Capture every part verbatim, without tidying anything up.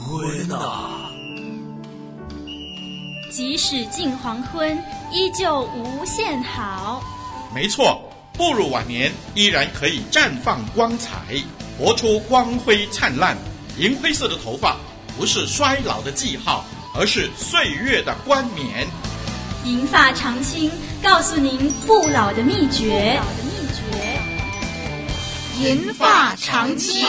昏啊！ 即使近黄昏，依旧无限好。 没错，步入晚年依然可以绽放光彩，活出光辉灿烂。银灰色的头发不是衰老的记号，而是岁月的冠冕。 银发长青，告诉您不老的秘诀。 银发长青。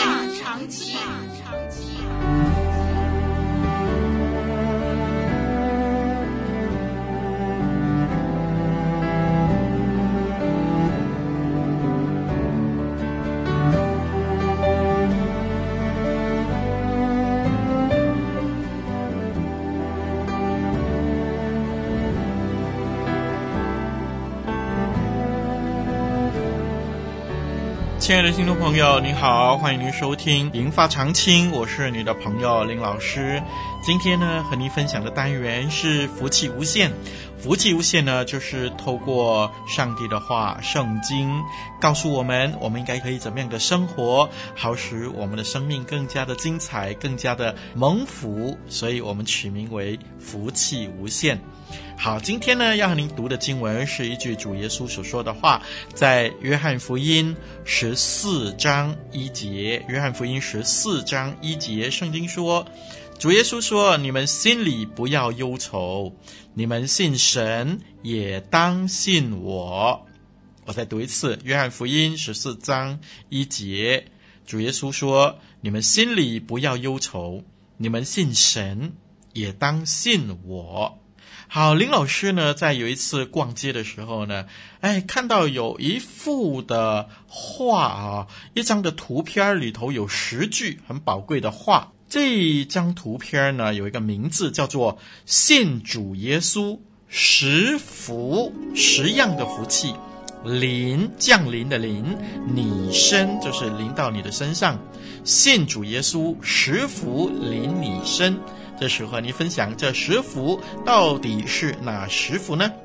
亲爱的听众朋友，您好，欢迎您收听银发长青，我是你的朋友林老师。今天呢，和您分享的单元是福气无限。福气无限呢，就是透过上帝的话圣经告诉我们我们应该可以怎么样的生活，好使我们的生命更加的精彩，更加的蒙福，所以我们取名为福气无限。好，今天呢要和您读的经文是一句主耶稣所说的话，在约翰福音十四章一节。约翰福音十四章一节，圣经说，主耶稣说，你们心里不要忧愁，你们信神也当信我。我再读一次，约翰福音十四章一节，主耶稣说，你们心里不要忧愁，你们信神也当信我。好，林老师呢，在有一次逛街的时候呢，哎，看到有一幅的画啊，一张的图片里头有十句很宝贵的话。这张图片呢，有一个名字叫做信主耶稣十福，十样的福气，临降临的临，你身就是临到你的身上，信主耶稣十福临你身。这时和你分享这十福到底是哪十福呢？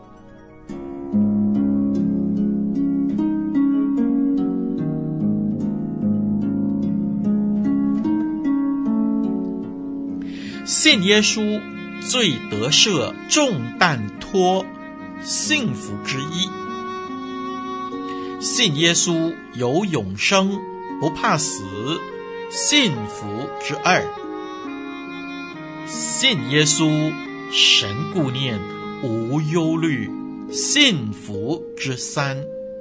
信耶稣，罪得赦，重担脱，幸福之一。信耶稣有永生，不怕死，幸福之二。信耶稣，神顾念，无忧虑，幸福之三。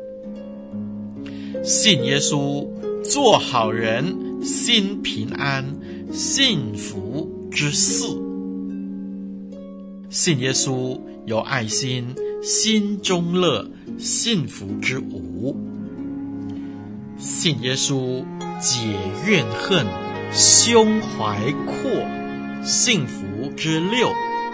信耶稣，做好人，心平安，幸福之四。信耶稣，有爱心，心中乐，幸福之五。信耶稣，解怨恨，胸怀阔，幸福之六。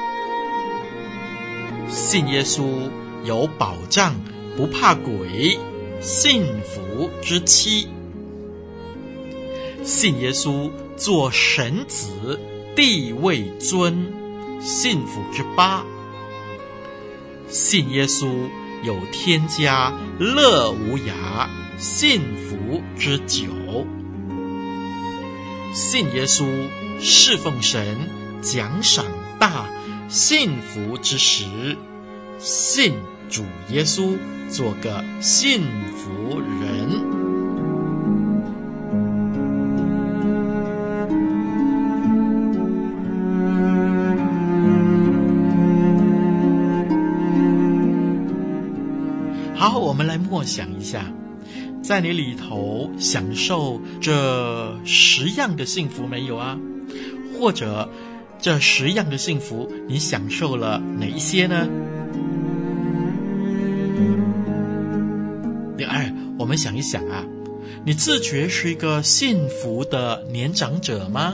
信耶稣，有保障，不怕鬼，幸福之七。信耶稣，做神子，地位尊，幸福之八。信耶稣，有天家，乐无涯，幸福之九。信耶稣，侍奉神，奖赏大，幸福之十。信主耶稣，做个幸福人。好，我们来默想一下，在你里头享受这十样的幸福没有啊？或者这十样的幸福你享受了哪一些呢？第二，我们想一想啊，你自觉是一个幸福的年长者吗？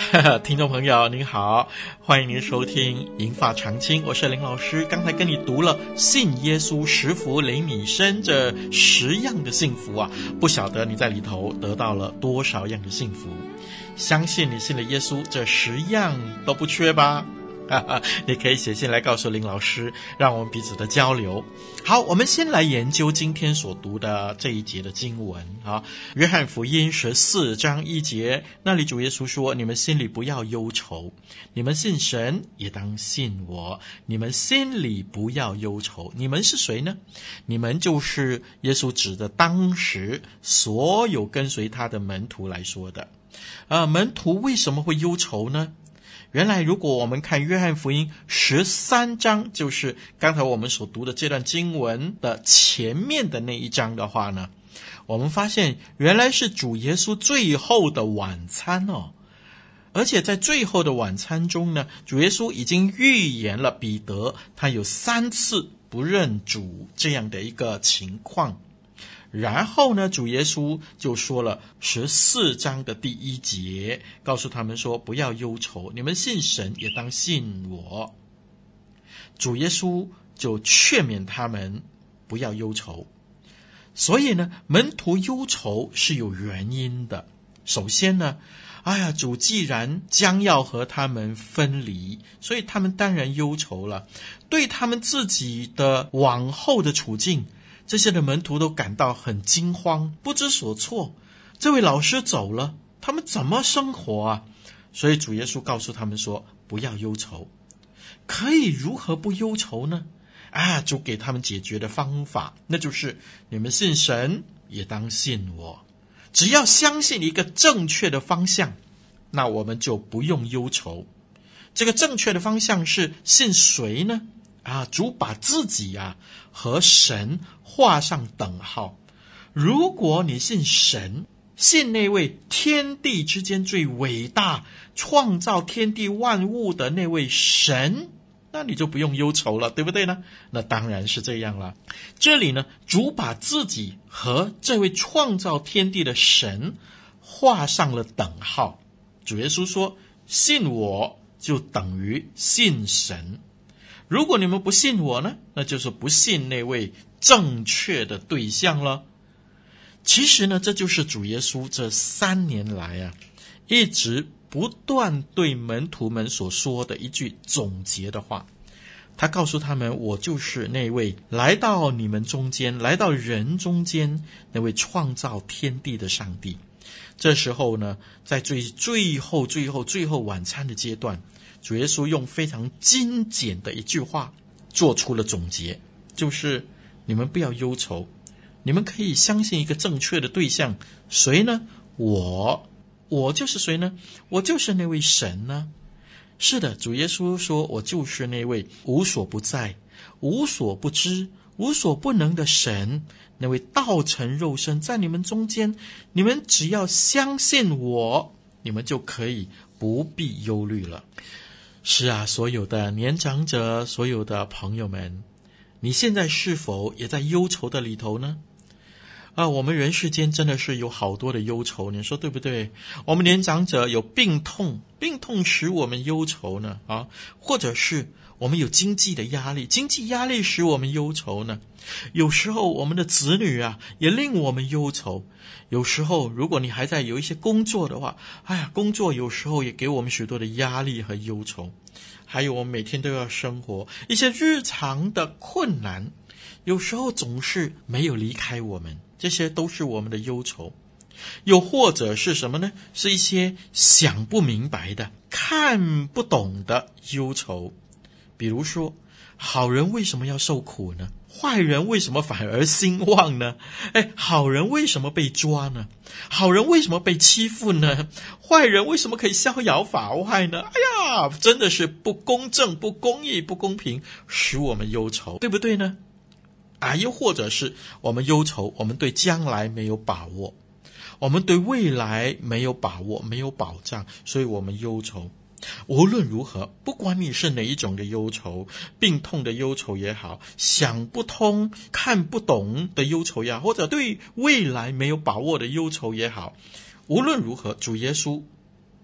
听众朋友您好，欢迎您收听银发长青，我是林老师。刚才跟你读了信耶稣十福灵米生这十样的幸福啊，不晓得你在里头得到了多少样的幸福。相信你信了耶稣，这十样都不缺吧？你可以写信来告诉林老师，让我们彼此的交流。好，我们先来研究今天所读的这一节的经文啊，约翰福音十四章一节，那里主耶稣说：你们心里不要忧愁，你们信神也当信我，你们心里不要忧愁。你们是谁呢？你们就是耶稣指的当时所有跟随他的门徒来说的。呃，门徒为什么会忧愁呢？原来如果我们看约翰福音十三章，就是刚才我们所读的这段经文的前面的那一章的话呢，我们发现原来是主耶稣最后的晚餐哦。而且在最后的晚餐中呢，主耶稣已经预言了彼得他有三次不认主这样的一个情况。然后呢，主耶稣就说了十四章的第一节，告诉他们说：不要忧愁，你们信神也当信我。主耶稣就劝勉他们不要忧愁。所以呢，门徒忧愁是有原因的。首先呢，哎呀，主既然将要和他们分离，所以他们当然忧愁了。对他们自己的往后的处境，这些的门徒都感到很惊慌，不知所措。这位老师走了，他们怎么生活啊？所以主耶稣告诉他们说：不要忧愁。可以如何不忧愁呢？啊，主给他们解决的方法，那就是你们信神也当信我。只要相信一个正确的方向，那我们就不用忧愁。这个正确的方向是信谁呢？啊，主把自己啊和神画上等号。如果你信神，信那位天地之间最伟大、创造天地万物的那位神，那你就不用忧愁了，对不对呢？那当然是这样了。这里呢，主把自己和这位创造天地的神画上了等号。主耶稣说：信我就等于信神。如果你们不信我呢，那就是不信那位正确的对象了。其实呢，这就是主耶稣这三年来啊，一直不断对门徒们所说的一句总结的话。他告诉他们：我就是那位来到你们中间，来到人中间，那位创造天地的上帝。这时候呢，在最最后最后最后晚餐的阶段，主耶稣用非常精简的一句话做出了总结，就是你们不要忧愁，你们可以相信一个正确的对象。谁呢？我。我就是谁呢？我就是那位神呢。是的，主耶稣说：我就是那位无所不在、无所不知、无所不能的神，那位道成肉身在你们中间。你们只要相信我，你们就可以不必忧虑了。是啊，所有的年长者，所有的朋友们，你现在是否也在忧愁的里头呢？啊，我们人世间真的是有好多的忧愁，你说对不对？我们年长者有病痛，病痛使我们忧愁呢啊，或者是我们有经济的压力，经济压力使我们忧愁呢。有时候我们的子女啊也令我们忧愁。有时候如果你还在有一些工作的话，哎呀，工作有时候也给我们许多的压力和忧愁。还有我们每天都要生活，一些日常的困难有时候总是没有离开我们，这些都是我们的忧愁。又或者是什么呢？是一些想不明白的、看不懂的忧愁。比如说，好人为什么要受苦呢？坏人为什么反而兴旺呢？哎，好人为什么被抓呢？好人为什么被欺负呢？坏人为什么可以逍遥法外呢？哎呀，真的是不公正、不公义、不公平，使我们忧愁，对不对呢？啊，又或者是我们忧愁，我们对将来没有把握，我们对未来没有把握，没有保障，所以我们忧愁。无论如何，不管你是哪一种的忧愁，病痛的忧愁也好，想不通、看不懂的忧愁也好，或者对未来没有把握的忧愁也好，无论如何，主耶稣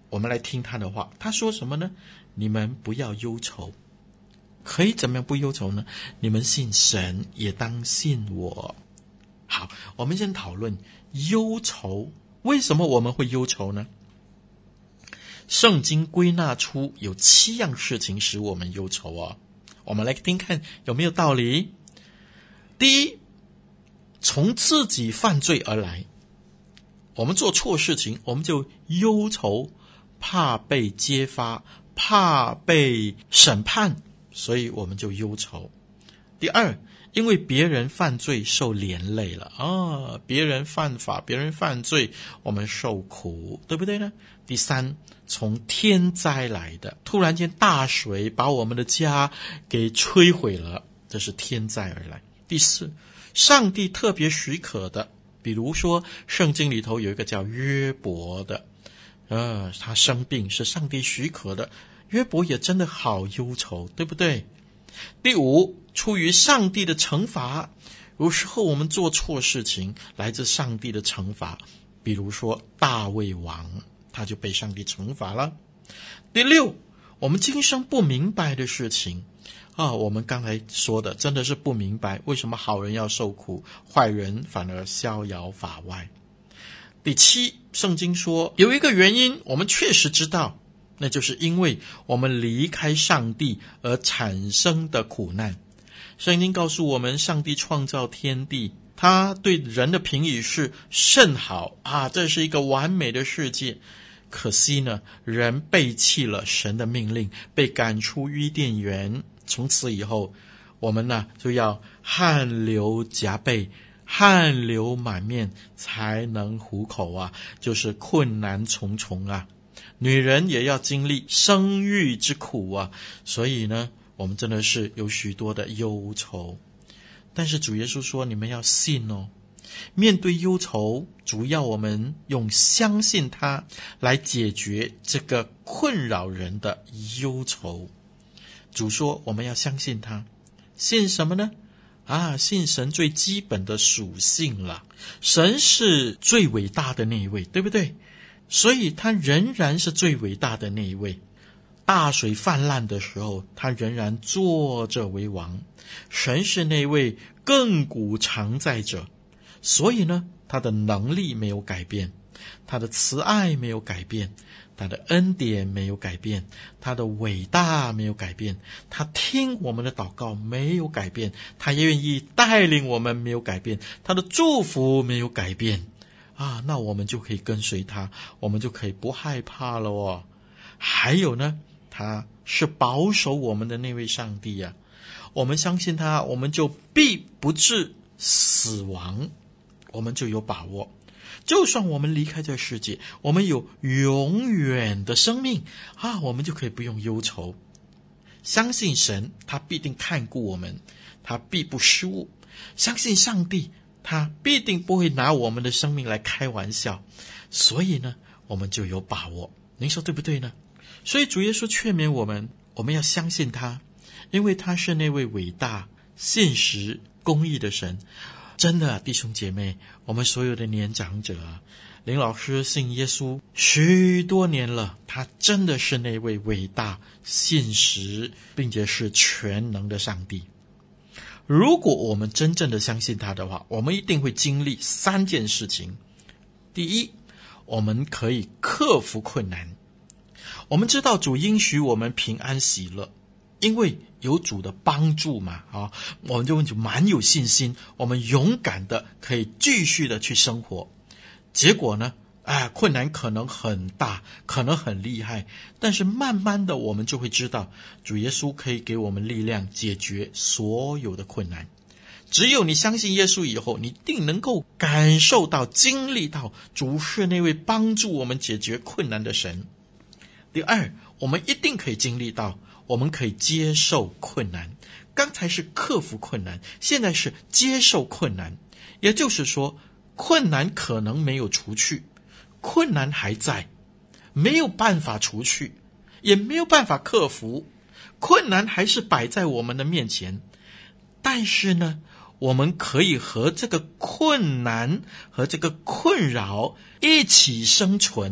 我们来听他的话，他说什么呢？你们不要忧愁。可以怎么样不忧愁呢？你们信神，也当信我。好，我们先讨论忧愁。为什么我们会忧愁呢？圣经归纳出有七样事情使我们忧愁哦。我们来听看有没有道理。第一，从自己犯罪而来。我们做错事情，我们就忧愁，怕被揭发，怕被审判，所以我们就忧愁。第二，因为别人犯罪受连累了啊，别人犯法，别人犯罪，我们受苦，对不对呢？第三，从天灾来的，突然间大水把我们的家给摧毁了，这是天灾而来。第四，上帝特别许可的，比如说圣经里头有一个叫约伯的，呃，他生病是上帝许可的，约伯也真的好忧愁，对不对？第五，出于上帝的惩罚，有时候我们做错事情，来自上帝的惩罚，比如说大卫王，他就被上帝惩罚了。第六，我们今生不明白的事情啊，我们刚才说的真的是不明白，为什么好人要受苦，坏人反而逍遥法外。第七，圣经说有一个原因我们确实知道，那就是因为我们离开上帝而产生的苦难。圣经告诉我们，上帝创造天地，他对人的评语是甚好啊，这是一个完美的世界。可惜呢，人背弃了神的命令，被赶出伊甸园。从此以后，我们呢就要汗流浃背，汗流满面才能糊口啊，就是困难重重啊。女人也要经历生育之苦啊，所以呢，我们真的是有许多的忧愁。但是主耶稣说，你们要信哦。面对忧愁，主要我们用相信他来解决这个困扰人的忧愁。主说我们要相信他，信什么呢？啊，信神最基本的属性了。神是最伟大的那一位，对不对？所以他仍然是最伟大的那一位。大水泛滥的时候，他仍然坐着为王。神是那位亘古常在者，所以呢，他的能力没有改变，他的慈爱没有改变，他的恩典没有改变，他的伟大没有改变，他听我们的祷告没有改变，他也愿意带领我们没有改变，他的祝福没有改变啊，那我们就可以跟随他，我们就可以不害怕了哦。还有呢，他是保守我们的那位上帝啊，我们相信他，我们就必不致死亡，我们就有把握。就算我们离开这个世界，我们有永远的生命啊，我们就可以不用忧愁。相信神，他必定看顾我们，他必不失误。相信上帝，他必定不会拿我们的生命来开玩笑。所以呢，我们就有把握。您说对不对呢？所以主耶稣劝勉我们，我们要相信他，因为他是那位伟大、现实、公义的神。真的，弟兄姐妹，我们所有的年长者啊，林老师信耶稣许多年了，他真的是那位伟大、现实并且是全能的上帝。如果我们真正的相信他的话，我们一定会经历三件事情。第一，我们可以克服困难。我们知道主应许我们平安喜乐，因为有主的帮助嘛，啊，我们就就蛮有信心，我们勇敢的可以继续的去生活。结果呢，哎，困难可能很大，可能很厉害，但是慢慢的我们就会知道，主耶稣可以给我们力量解决所有的困难。只有你相信耶稣以后，你一定能够感受到、经历到主是那位帮助我们解决困难的神。第二，我们一定可以经历到，我们可以接受困难。刚才是克服困难，现在是接受困难。也就是说，困难可能没有除去，困难还在，没有办法除去，也没有办法克服，困难还是摆在我们的面前。但是呢，我们可以和这个困难和这个困扰一起生存，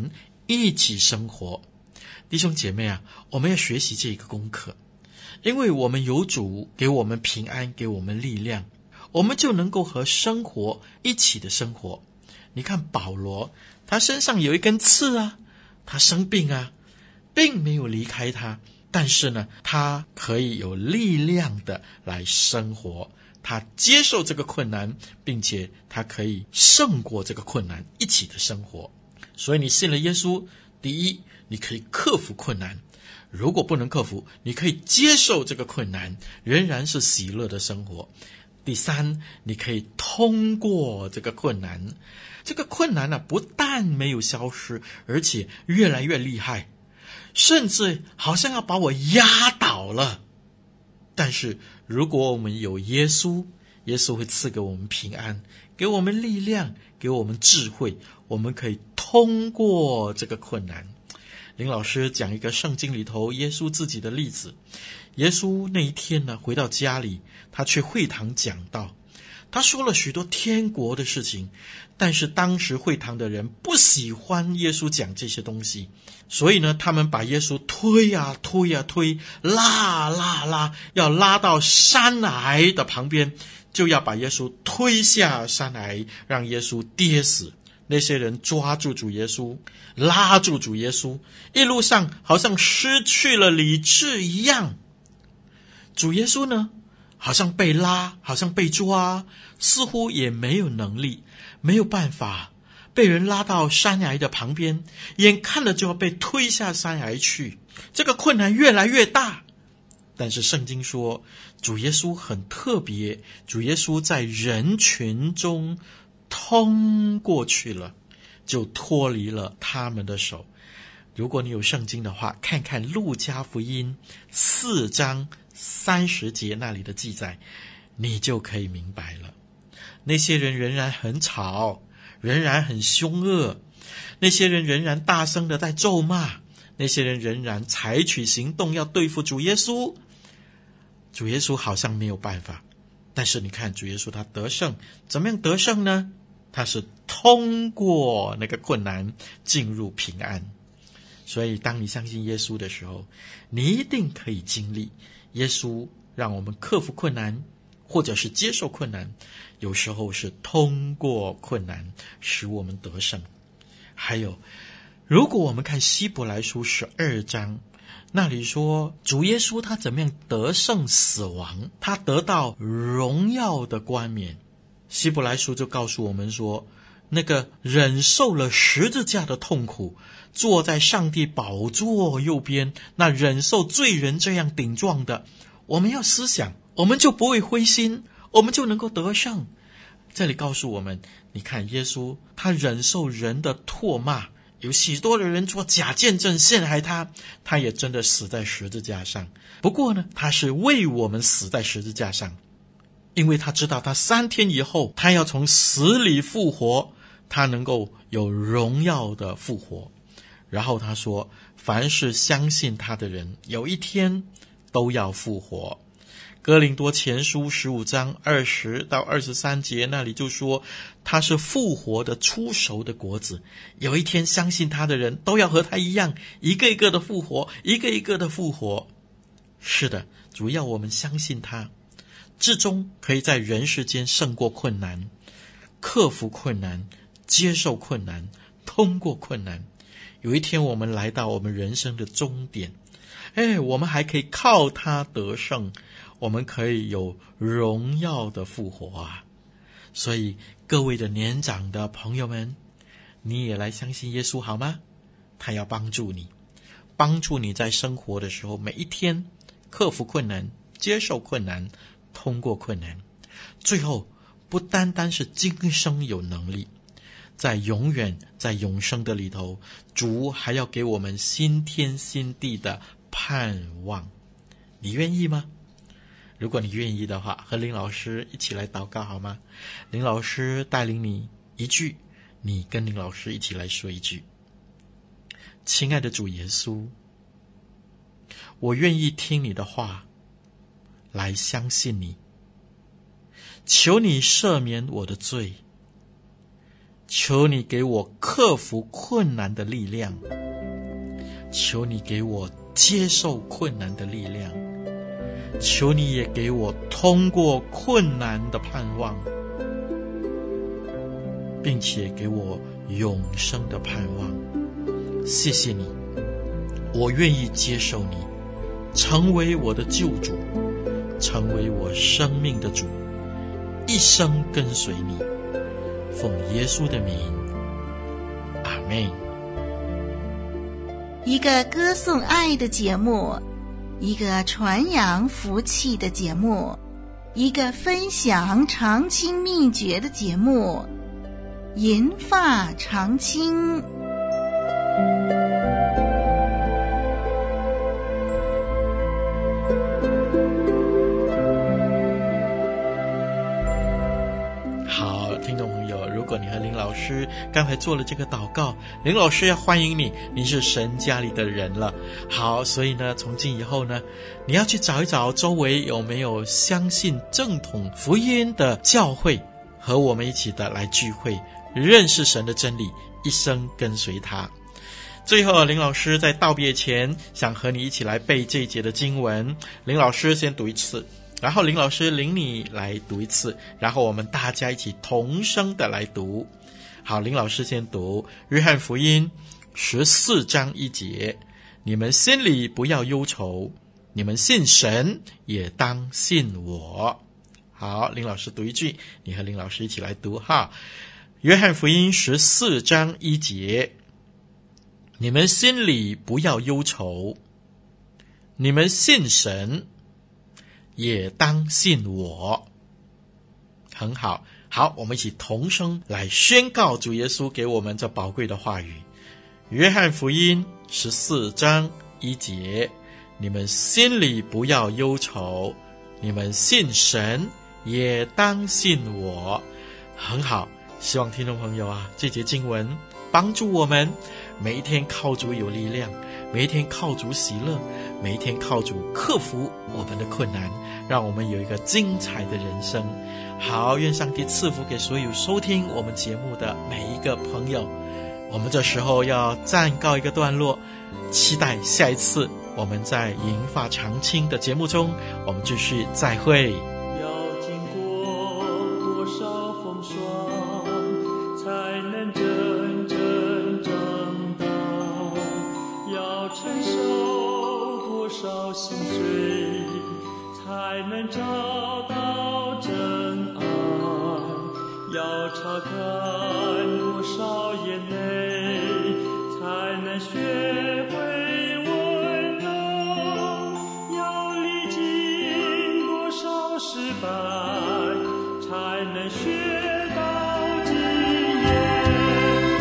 一起生活。弟兄姐妹啊，我们要学习这个功课，因为我们有主给我们平安，给我们力量，我们就能够和生活一起的生活。你看保罗，他身上有一根刺啊，他生病啊，并没有离开他，但是呢，他可以有力量的来生活，他接受这个困难，并且他可以胜过这个困难，一起的生活。所以你信了耶稣，第一，你可以克服困难，如果不能克服，你可以接受这个困难，仍然是喜乐的生活。第三，你可以通过这个困难，这个困难呢、啊，不但没有消失，而且越来越厉害，甚至好像要把我压倒了。但是如果我们有耶稣，耶稣会赐给我们平安，给我们力量，给我们智慧，我们可以通过这个困难。林老师讲一个圣经里头耶稣自己的例子。耶稣那一天呢，回到家里，他去会堂讲道，他说了许多天国的事情，但是当时会堂的人不喜欢耶稣讲这些东西，所以呢，他们把耶稣推啊推啊推，拉拉拉，要拉到山崖的旁边，就要把耶稣推下山崖，让耶稣跌死。那些人抓住主耶稣，拉住主耶稣，一路上好像失去了理智一样。主耶稣呢，好像被拉，好像被抓，似乎也没有能力，没有办法，被人拉到山崖的旁边，眼看着就要被推下山崖去，这个困难越来越大。但是圣经说，主耶稣很特别，主耶稣在人群中通过去了，就脱离了他们的手。如果你有圣经的话，看看路加福音四章三十节那里的记载，你就可以明白了。那些人仍然很吵，仍然很凶恶，那些人仍然大声的在咒骂，那些人仍然采取行动要对付主耶稣。主耶稣好像没有办法，但是你看主耶稣他得胜，怎么样得胜呢？他是通过那个困难进入平安。所以当你相信耶稣的时候，你一定可以经历耶稣让我们克服困难，或者是接受困难，有时候是通过困难使我们得胜。还有，如果我们看希伯来书十二章，那里说主耶稣他怎么样得胜死亡，他得到荣耀的冠冕。希伯来书就告诉我们说，那个忍受了十字架的痛苦，坐在上帝宝座右边，那忍受罪人这样顶撞的，我们要思想，我们就不会灰心，我们就能够得胜。这里告诉我们，你看耶稣他忍受人的唾骂，有许多的人做假见证陷害他，他也真的死在十字架上。不过呢，他是为我们死在十字架上，因为他知道他三天以后他要从死里复活，他能够有荣耀的复活。然后他说，凡是相信他的人，有一天都要复活。哥林多前书十五章二十到二十三节那里就说，他是复活的初熟的果子，有一天相信他的人都要和他一样，一个一个的复活，一个一个的复活。是的，主要我们相信他，至终可以在人世间胜过困难，克服困难，接受困难，通过困难。有一天我们来到我们人生的终点，哎，我们还可以靠他得胜，我们可以有荣耀的复活啊！所以各位的年长的朋友们，你也来相信耶稣好吗？他要帮助你，帮助你在生活的时候，每一天克服困难，接受困难，通过困难，最后不单单是今生有能力，在永远在永生的里头，主还要给我们新天新地的盼望。你愿意吗？如果你愿意的话，和林老师一起来祷告好吗？林老师带领你一句，你跟林老师一起来说一句。亲爱的主耶稣，我愿意听你的话，来相信你，求你赦免我的罪， 求你给我克服困难的力量，求你给我接受困难的力量，求你也给我通过困难的盼望，并且给我永生的盼望。谢谢你，我愿意接受你，成为我的救主，成为我生命的主，一生跟随你。奉耶稣的名，阿们。 一个歌颂爱的节目，一个传扬福气的节目，一个分享长青秘诀的节目，银发长青。 好，听众朋友，如果你和林老师刚才做了这个祷告，林老师要欢迎你，你是神家里的人了。好，所以呢，从今以后呢，你要去找一找周围有没有相信正统福音的教会，和我们一起的来聚会，认识神的真理，一生跟随他。最后，林老师在道别前想和你一起来背这一节的经文。林老师先读一次，然后林老师领你来读一次，然后我们大家一起同声的来读。好，林老师先读约翰福音十四章一节，你们心里不要忧愁，你们信神也当信我。好，林老师读一句，你和林老师一起来读哈。约翰福音十四章一节，你们心里不要忧愁，你们信神也当信我。很好，好，我们一起同声来宣告主耶稣给我们这宝贵的话语。约翰福音十四章一节，你们心里不要忧愁，你们信神也当信我。很好，希望听众朋友啊，这节经文帮助我们每一天靠主有力量，每一天靠主喜乐，每一天靠主克服我们的困难，让我们有一个精彩的人生。好，愿上帝赐福给所有收听我们节目的每一个朋友。我们这时候要暂告一个段落，期待下一次我们在银发长青的节目中，我们继续再会。 要经过多少风霜，才能真正长大？要承受多少心碎，才能找到真爱？要擦干多少眼泪，才能学会温柔？要历经多少失败，才能学到经验？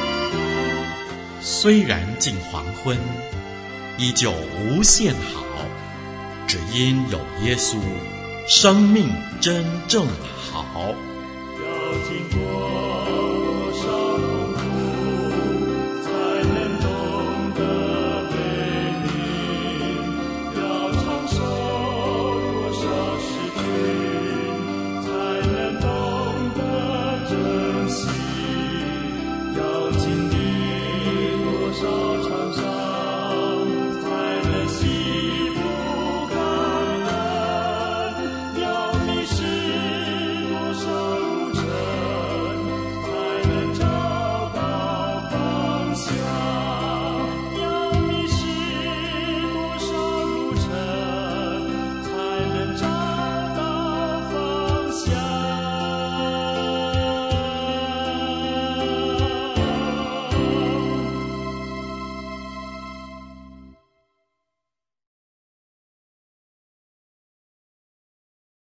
虽然近黄昏，依旧无限好，只因有耶稣，生命真正好。 要经过